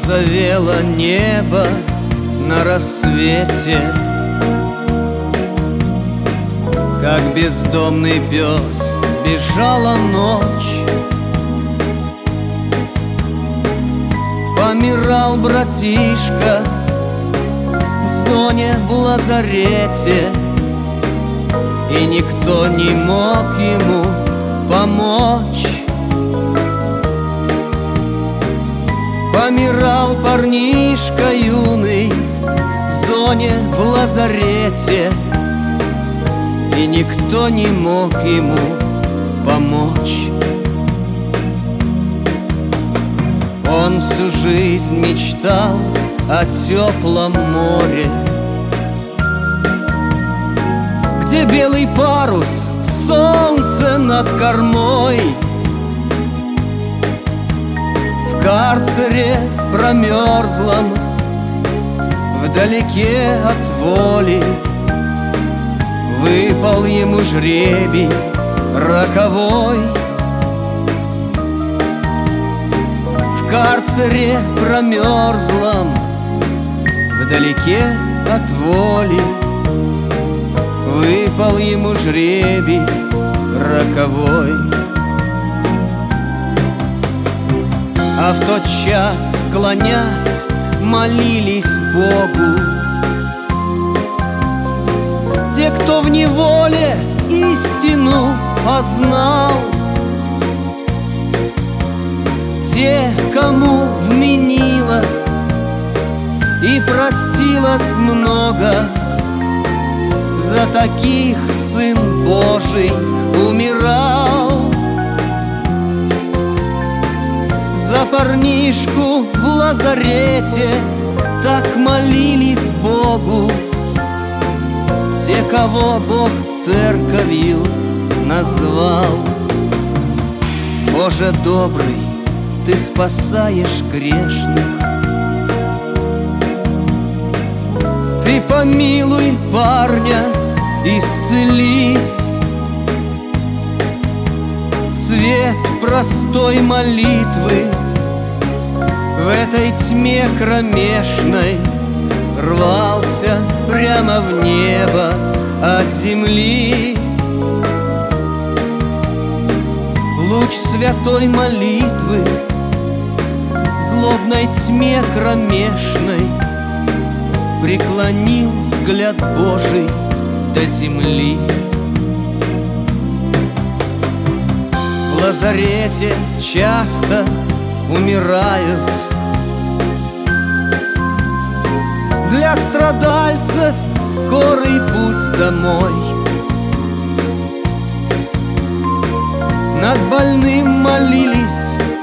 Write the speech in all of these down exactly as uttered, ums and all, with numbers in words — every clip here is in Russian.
Порозовело небо на рассвете, как бездомный пес бежала ночь. Помирал братишка в зоне в лазарете, и никто не мог ему помочь. Помирал парнишка юный в зоне в лазарете, и никто не мог ему помочь. Он всю жизнь мечтал о теплом море, где белый парус, солнце над кормой. В карцере промерзлом, вдалеке от воли, выпал ему жребий роковой. В карцере промерзлом, вдалеке от воли, выпал ему жребий роковой. А в тот час, склонясь, молились Богу те, кто в неволе истину познал, те, кому вменилось и простилось много. За таких Сын Божий умирал. За парнишку в лазарете так молились Богу те, кого Бог церковью назвал. Боже добрый, Ты спасаешь грешных, Ты помилуй парня, исцели. Свет простой молитвы в этой тьме кромешной рвался прямо в небо от земли. Луч святой молитвы в злобной тьме кромешной преклонил взгляд Божий до земли. В лазарете часто умирают, для страдальцев скорый путь домой. Над больным молились,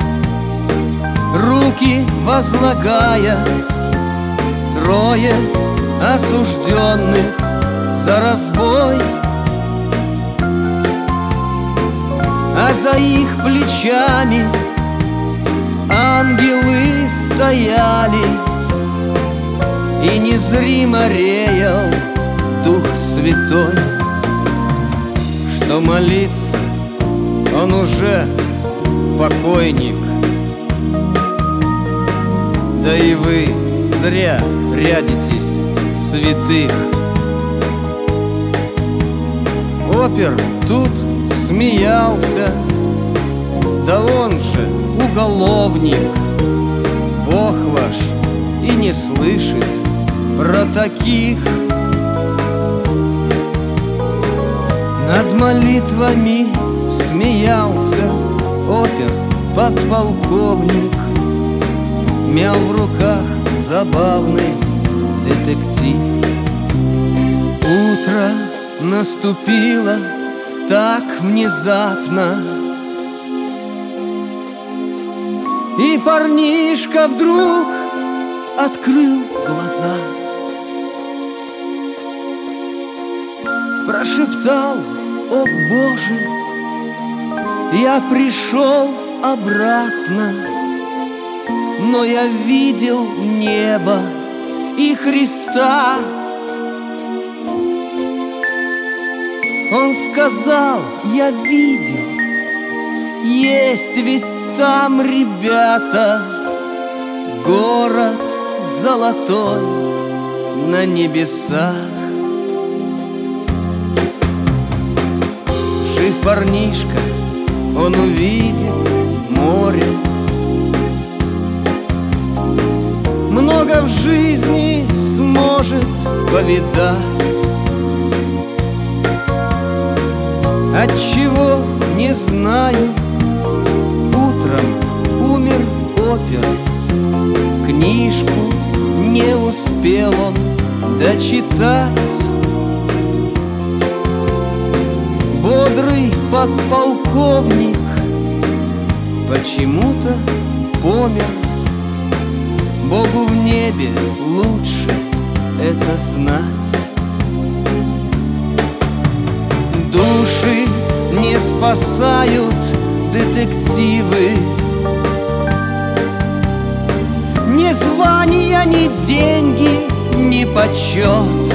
руки возлагая, трое осужденных за разбой. А за их плечами ангелы стояли, и незримо реял Дух Святой, что молиться он уже покойник. Да и вы зря рядитесь в святых. Опер тут смеялся, да он же уголовник. Бог ваш и не слышит про таких. Над молитвами смеялся опер подполковник, мял в руках забавный детектив. Утро наступило так внезапно, и парнишка вдруг открыл глаза, прошептал: «О Боже, я пришел обратно, но я видел небо и Христа». Он сказал: «Я видел, есть ведь там ребята, город золотой на небесах. Жив парнишка, он увидит море. Много в жизни сможет повидать. Отчего, не знаю, утром умер опер. Книжку не успел он дочитать. Бодрый подполковник почему-то помер. Богу в небе лучше это знать. Души не спасают детективы. Ни звания, ни деньги, ни почет.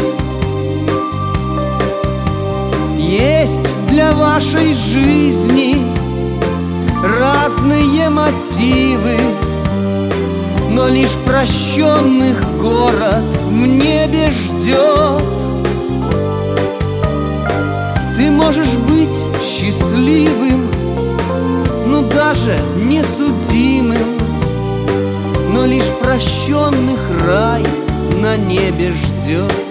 Есть для вашей жизни разные мотивы, но лишь прощенных город в небе ждет. Ты можешь быть счастливым, но даже несудимым, но лишь прощенных рай на небе ждет.